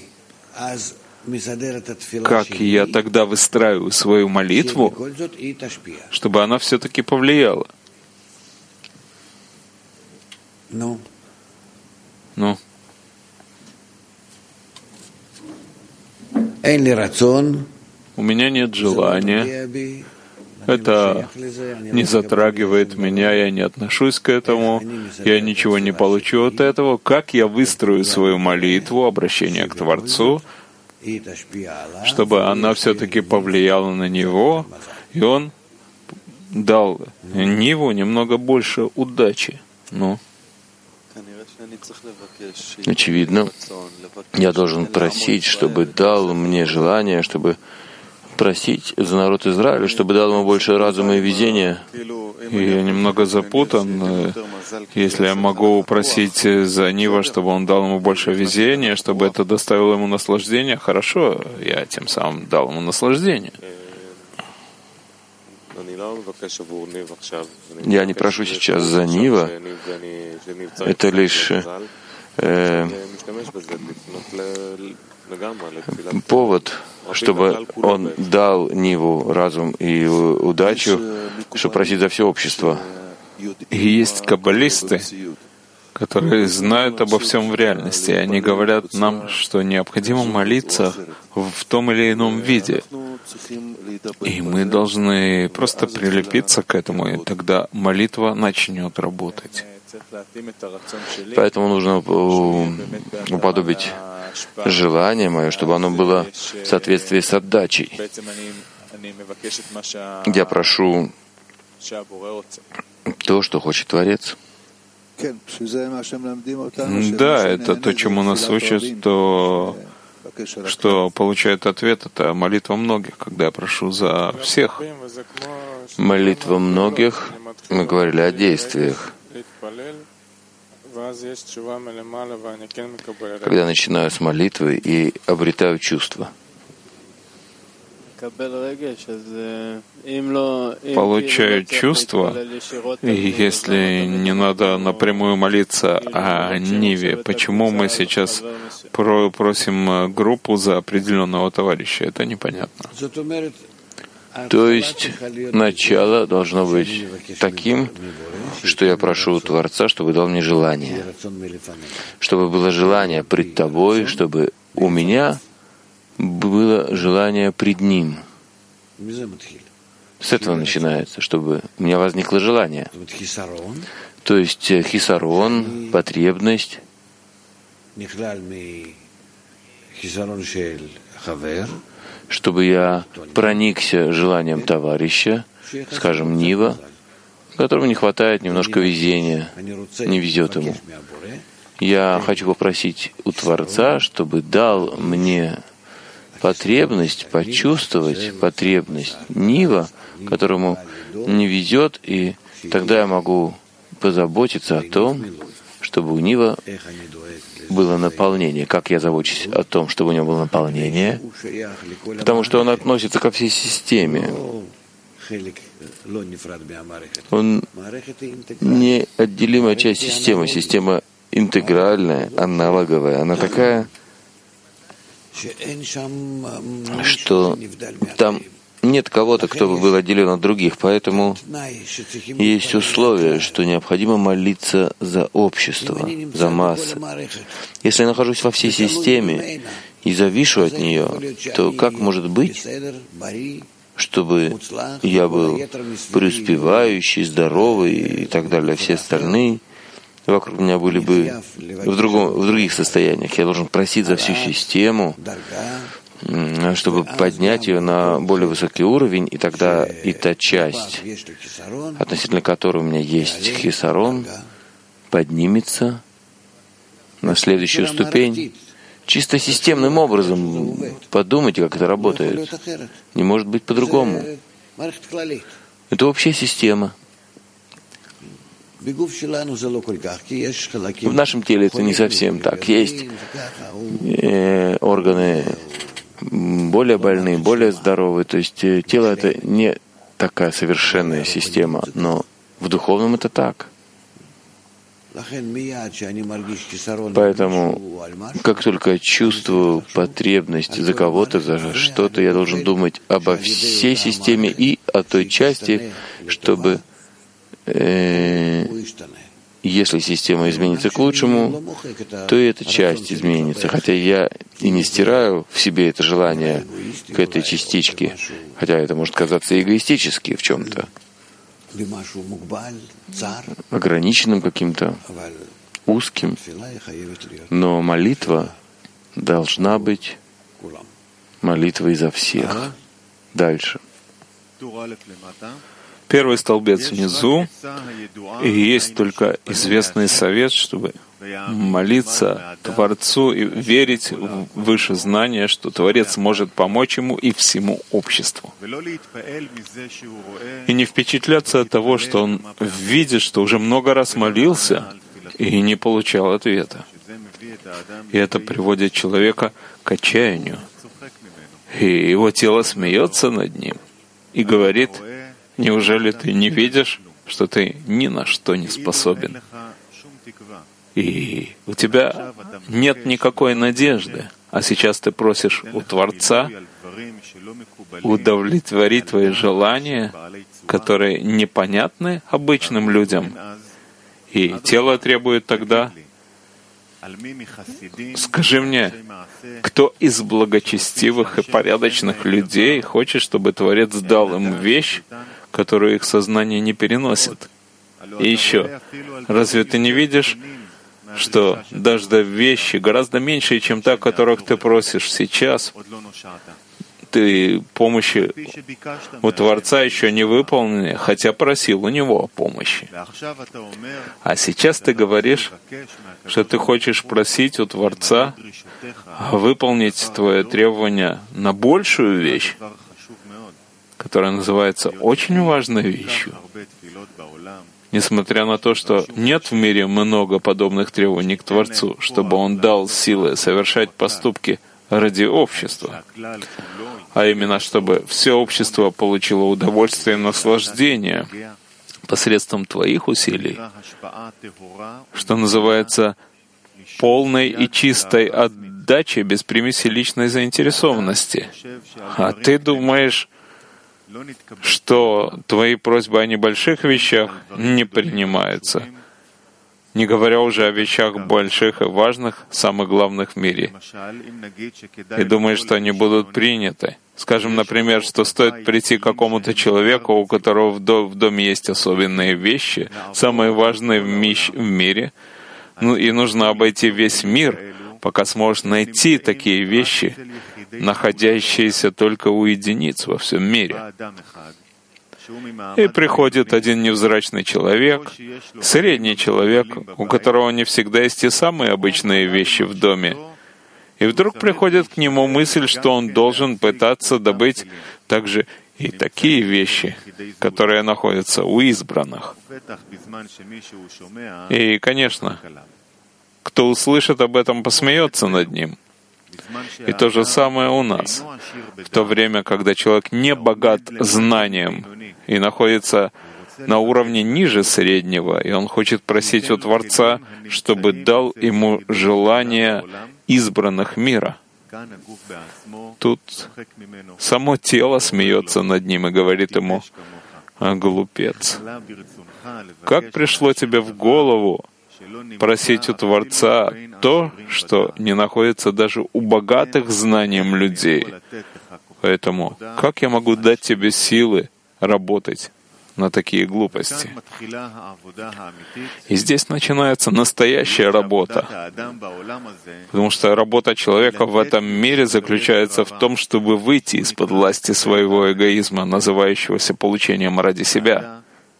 Как я тогда выстраиваю свою молитву, чтобы она все-таки повлияла? Ну. У меня нет желания. Это не затрагивает меня, я не отношусь к этому, я ничего не получу от этого. Как я выстрою свою молитву, обращение к Творцу, чтобы она все-таки повлияла на него, и он дал Ниву немного больше удачи. Ну. Очевидно, я должен просить, чтобы дал мне желание, чтобы просить за народ Израиля, чтобы дал ему больше разума и везения. Я немного запутан. Если я могу просить за Нива, чтобы он дал ему больше везения, чтобы это доставило ему наслаждение, хорошо, я тем самым дал ему наслаждение. Я не прошу сейчас за Нива. Это лишь повод, чтобы он дал Ниву разум и удачу, чтобы просить за все общество. И есть каббалисты, которые знают обо всем в реальности. И они говорят нам, что необходимо молиться в том или ином виде. И мы должны просто прилепиться к этому, и тогда молитва начнет работать. Поэтому нужно уподобить желание мое, чтобы оно было в соответствии с отдачей. Я прошу то, что хочет Творец. Да, это то, чему нас учат, что получает ответ, это молитва многих, когда я прошу за всех. Молитва многих, мы говорили о действиях. Когда начинаю с молитвы и обретаю чувство. Получаю чувство, и если не надо напрямую молиться о Ниве, почему мы сейчас просим группу за определенного товарища? Это непонятно. То есть начало должно быть таким, что я прошу у Творца, чтобы дал мне желание, чтобы было желание пред Тобой, чтобы у меня было желание пред Ним. С этого начинается, чтобы у меня возникло желание. То есть хисарон, потребность, чтобы я проникся желанием товарища, скажем, Нива, которому не хватает немножко везения, не везет ему. Я хочу попросить у Творца, чтобы дал мне потребность почувствовать потребность Нива, которому не везет, и тогда я могу позаботиться о том, чтобы у Нива было наполнение. Как я забочусь о том, чтобы у него было наполнение? Потому что он относится ко всей системе. Он неотделимая часть системы. Система интегральная, аналоговая. Она такая, что там нет кого-то, кто бы был отделен от других. Поэтому есть условие, что необходимо молиться за общество, за массы. Если я нахожусь во всей системе и завишу от нее, то как может быть, чтобы я был преуспевающий, здоровый и так далее, все остальные вокруг меня были бы в других состояниях. Я должен просить за всю систему, чтобы поднять ее на более высокий уровень, и тогда и та часть, относительно которой у меня есть хисарон, поднимется на следующую ступень. Чисто системным образом подумайте, как это работает. Не может быть по-другому. Это общая система. В нашем теле это не совсем так. Есть органы более больные, более здоровые. То есть тело — это не такая совершенная система, но в духовном это так. Поэтому, как только я чувствую потребность за кого-то, за что-то, я должен думать обо всей системе и о той части, чтобы, если система изменится к лучшему, то и эта часть изменится. Хотя я и не стираю в себе это желание к этой частичке, хотя это может казаться эгоистически в чем-то, ограниченным каким-то, узким. Но молитва должна быть молитвой за всех. Дальше. Первый столбец внизу, и есть только известный совет, чтобы молиться Творцу и верить в выше знание, что Творец может помочь ему и всему обществу. И не впечатляться от того, что он видит, что уже много раз молился и не получал ответа. И это приводит человека к отчаянию. И его тело смеется над ним и говорит: неужели ты не видишь, что ты ни на что не способен? И у тебя нет никакой надежды. А сейчас ты просишь у Творца удовлетворить твои желания, которые непонятны обычным людям. И тело требует тогда: скажи мне, кто из благочестивых и порядочных людей хочет, чтобы Творец дал им вещь, которую их сознание не переносит? И еще, разве ты не видишь, что даже вещи гораздо меньшие, чем та, которых ты просишь сейчас, ты помощи у Творца еще не выполнены, хотя просил у Него о помощи. А сейчас ты говоришь, что ты хочешь просить у Творца выполнить твое требование на большую вещь, которая называется очень важной вещью. Несмотря на то, что нет в мире много подобных требований к Творцу, чтобы Он дал силы совершать поступки ради общества, а именно, чтобы все общество получило удовольствие и наслаждение посредством твоих усилий, что называется полной и чистой отдачей без примеси личной заинтересованности. А ты думаешь, что твои просьбы о небольших вещах не принимаются, не говоря уже о вещах больших и важных, самых главных в мире, и думаешь, что они будут приняты. Скажем, например, что стоит прийти к какому-то человеку, у которого в доме есть особенные вещи, самые важные в мире, и нужно обойти весь мир, пока сможешь найти такие вещи, находящиеся только у единиц во всем мире. И приходит один невзрачный человек, средний человек, у которого не всегда есть те самые обычные вещи в доме. И вдруг приходит к нему мысль, что он должен пытаться добыть также и такие вещи, которые находятся у избранных. И, конечно, кто услышит об этом, посмеется над ним. И то же самое у нас. В то время, когда человек не богат знанием и находится на уровне ниже среднего, и он хочет просить у Творца, чтобы дал ему желание избранных мира. Тут само тело смеется над ним и говорит ему: «Глупец, как пришло тебе в голову просить у Творца то, что не находится даже у богатых знанием людей? Поэтому как я могу дать тебе силы работать на такие глупости?» И здесь начинается настоящая работа. Потому что работа человека в этом мире заключается в том, чтобы выйти из-под власти своего эгоизма, называющегося получением ради себя.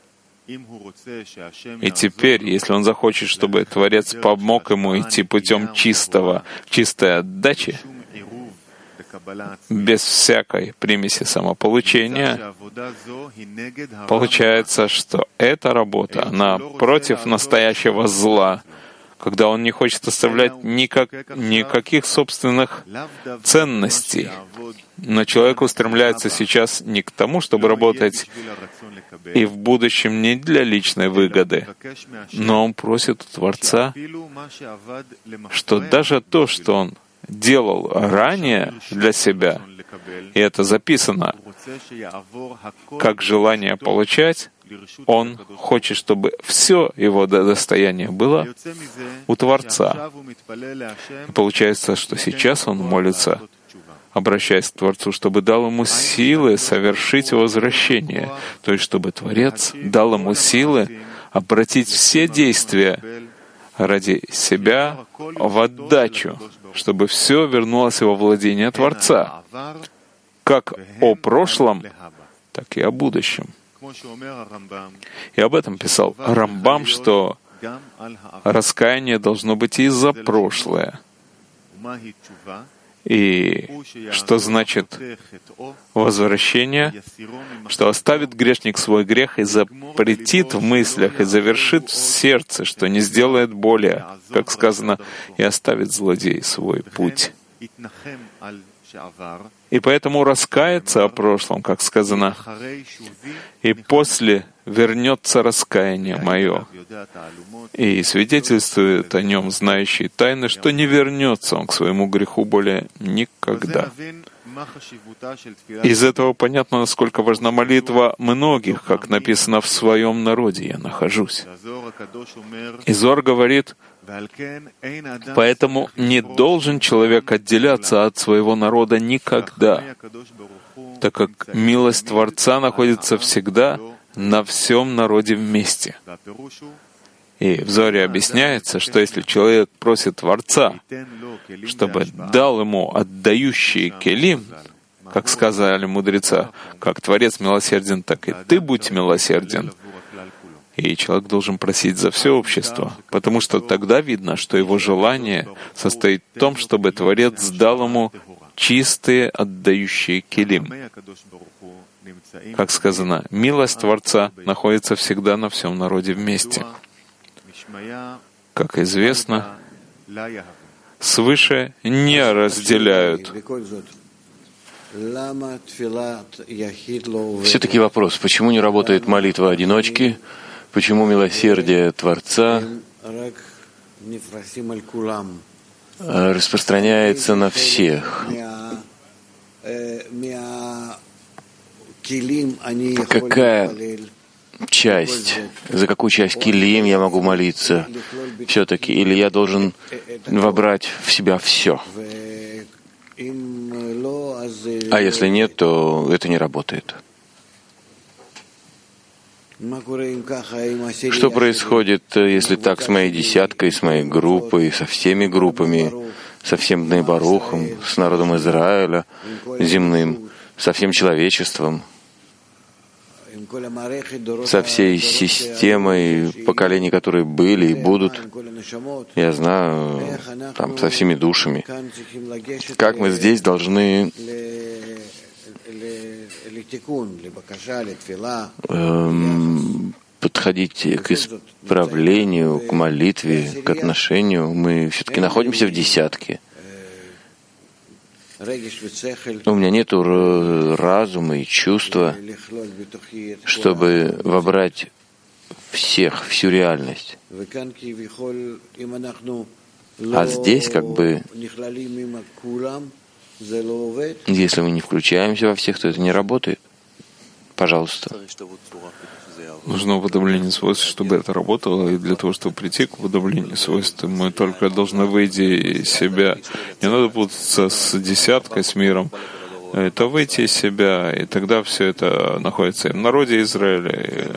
И теперь, если он захочет, чтобы Творец помог ему идти путем чистой отдачи, без всякой примеси самополучения, получается, что эта работа, она против настоящего зла, когда он не хочет оставлять никаких собственных ценностей. Но человек устремляется сейчас не к тому, чтобы работать и в будущем не для личной выгоды, но он просит у Творца, что даже то, что он делал ранее для себя, и это записано как желание получать, он хочет, чтобы все его достояние было у Творца. И получается, что сейчас он молится, обращаясь к Творцу, чтобы дал ему силы совершить возвращение, то есть чтобы Творец дал ему силы обратить все действия ради себя в отдачу, чтобы все вернулось во владение Творца, как о прошлом, так и о будущем. И об этом писал Рамбам, что раскаяние должно быть и за прошлое. И что значит возвращение? Что оставит грешник свой грех и запретит в мыслях, и завершит в сердце, что не сделает более, как сказано, и оставит злодей свой путь. И поэтому раскается о прошлом, как сказано, и после вернется раскаяние мое. И свидетельствует о нем знающий тайны, что не вернется он к своему греху более никогда. Из этого понятно, насколько важна молитва многих, как написано: «В своем народе я нахожусь». И Зоар говорит: поэтому не должен человек отделяться от своего народа никогда, так как милость Творца находится всегда на всем народе вместе. И в Зоре объясняется, что если человек просит Творца, чтобы дал ему отдающие келим, как сказали мудреца, как Творец милосерден, так и ты будь милосерден. И человек должен просить за все общество, потому что тогда видно, что его желание состоит в том, чтобы Творец дал ему чистые отдающие келим. Как сказано, милость Творца находится всегда на всем народе вместе. Как известно, свыше не разделяют. Все-таки вопрос, почему не работает молитва одиночки, почему милосердие Творца распространяется на всех? Какая часть, за какую часть килим я могу молиться все-таки, или я должен вобрать в себя все? А если нет, то это не работает. Что происходит, если так, с моей десяткой, с моей группой, со всеми группами, со всем Бней Барухом, с народом Израиля земным, со всем человечеством? со всей системой поколений, которые были и будут. Я знаю, там, со всеми душами. Как мы здесь должны подходить к исправлению, к молитве, к отношению. Мы все-таки находимся в десятке. У меня нет разума и чувства, чтобы вобрать всех, всю реальность. А здесь как бы, если мы не включаемся во всех, то это не работает. Пожалуйста. Нужно уподобление свойств, чтобы это работало, и для того, чтобы прийти к уподоблению свойств, мы только должны выйти из себя. Не надо путаться с десяткой, с миром. Это выйти из себя, и тогда все это находится и в народе Израиля.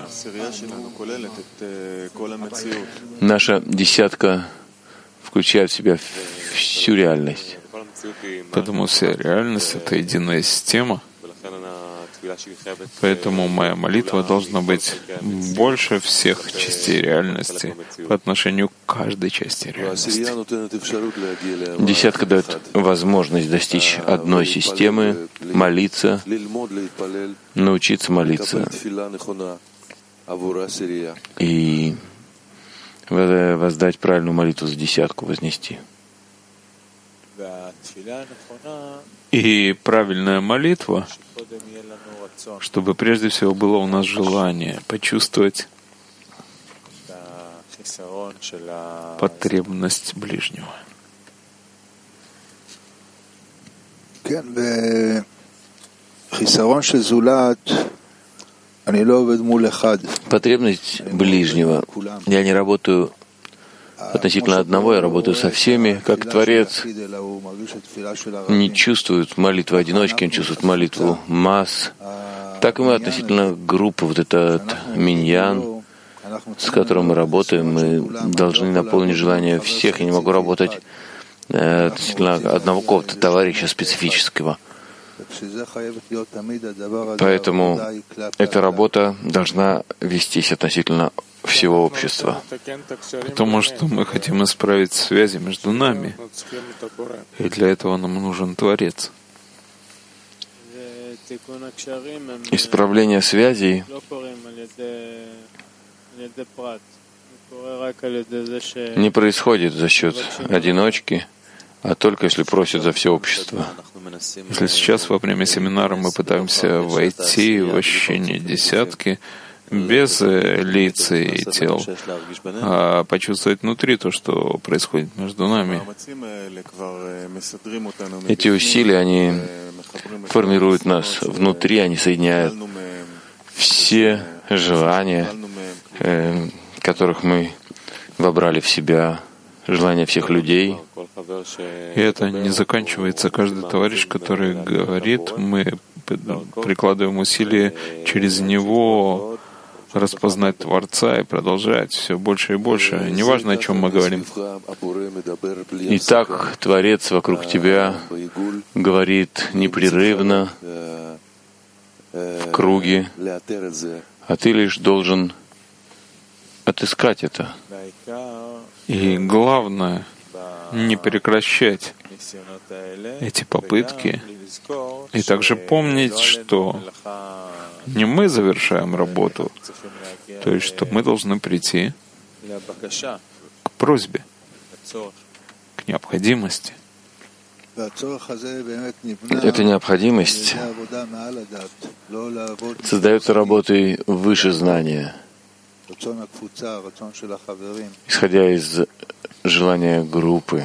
Наша десятка включает в себя всю реальность. Поэтому вся реальность — это единая система. Поэтому моя молитва должна быть больше всех частей реальности по отношению к каждой части реальности. Десятка дает возможность достичь одной системы, молиться, научиться молиться и воздать правильную молитву за десятку, вознести. И правильная молитва, чтобы прежде всего было у нас желание почувствовать потребность ближнего. Потребность ближнего. Я не работаю относительно одного, я работаю со всеми. Как Творец не чувствует молитву одиночки, он чувствует молитву масс. Так и мы относительно группы, вот этот миньян, с которым мы работаем, мы должны наполнить желание всех. Я не могу работать относительно одного какого-то товарища специфического. Поэтому эта работа должна вестись относительно всего общества. Потому что мы хотим исправить связи между нами, и для этого нам нужен Творец. Исправление связей не происходит за счет одиночки, а только если просят за все общество. Если сейчас во время семинара мы пытаемся войти в ощущение десятки без лиц и тел, а почувствовать внутри то, что происходит между нами. Эти усилия, они формируют нас внутри, они соединяют все желания, которых мы вобрали в себя, желания всех людей. И это не заканчивается. Каждый товарищ, который говорит, мы прикладываем усилия через него распознать Творца и продолжать все больше и больше. Неважно, о чем мы говорим. Итак, Творец вокруг тебя говорит непрерывно, в круге, а ты лишь должен отыскать это. И главное — не прекращать эти попытки и также помнить, что не мы завершаем работу, то есть что мы должны прийти к просьбе, к необходимости. Эта необходимость создается работой выше знания, исходя из желания группы.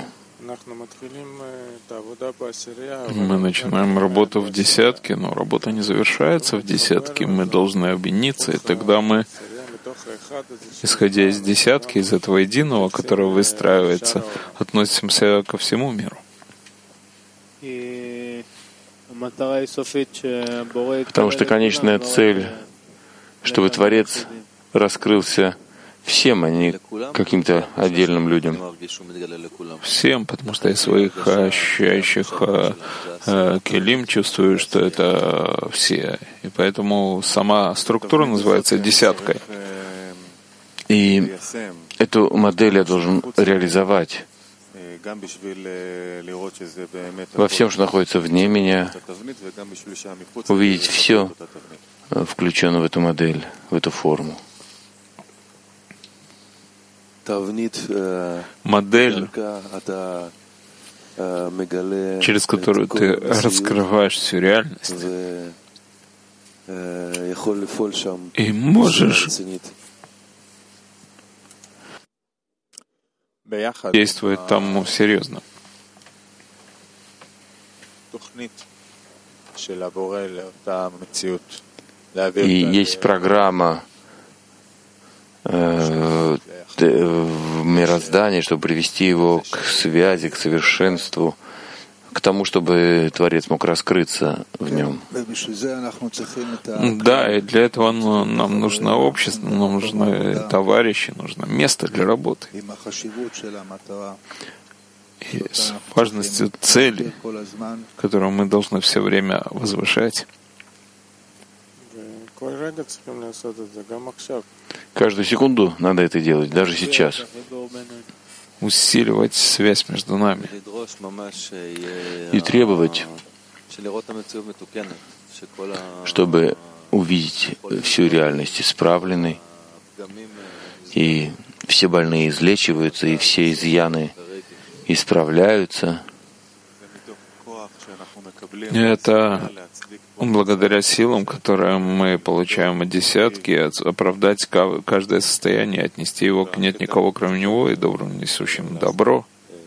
Мы начинаем работу в десятке, но работа не завершается в десятке. Мы должны объединиться, и тогда мы, исходя из десятки, из этого единого, которое выстраивается, относимся ко всему миру. Потому что конечная цель, чтобы Творец раскрылся всем, а не каким-то отдельным людям. Всем, потому что я своих ощущающих келим чувствую, что это все. И поэтому сама структура называется десяткой. И эту модель я должен реализовать во всем, что находится вне меня, увидеть все, включено в эту модель, в эту форму. Модель, через которую ты раскрываешь всю реальность и можешь действовать там серьезно. И есть программа в мироздании, чтобы привести его к связи, к совершенству, к тому, чтобы Творец мог раскрыться в нем. Да, и для этого нам нужно общество, нам нужны товарищи, нужно место для работы. И с важностью цели, которую мы должны все время возвышать. Каждую секунду надо это делать, даже сейчас. Усиливать связь между нами. И требовать, чтобы увидеть всю реальность исправленной, и все больные излечиваются, и все изъяны исправляются. Это благодаря силам, которые мы получаем от десятки, оправдать каждое состояние, отнести его к нет никого, кроме него, и добрым несущим добро.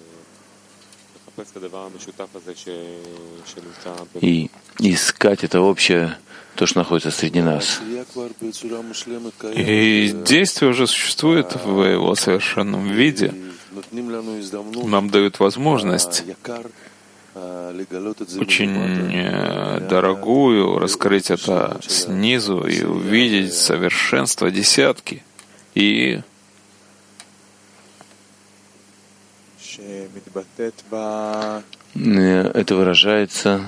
И искать это общее, то, что находится среди нас. И действие уже существует в его совершенном виде. Нам дают возможность очень дорогую раскрыть это снизу и увидеть совершенство десятки. И это выражается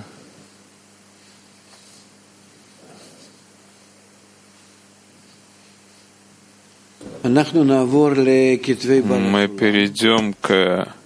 мы перейдем к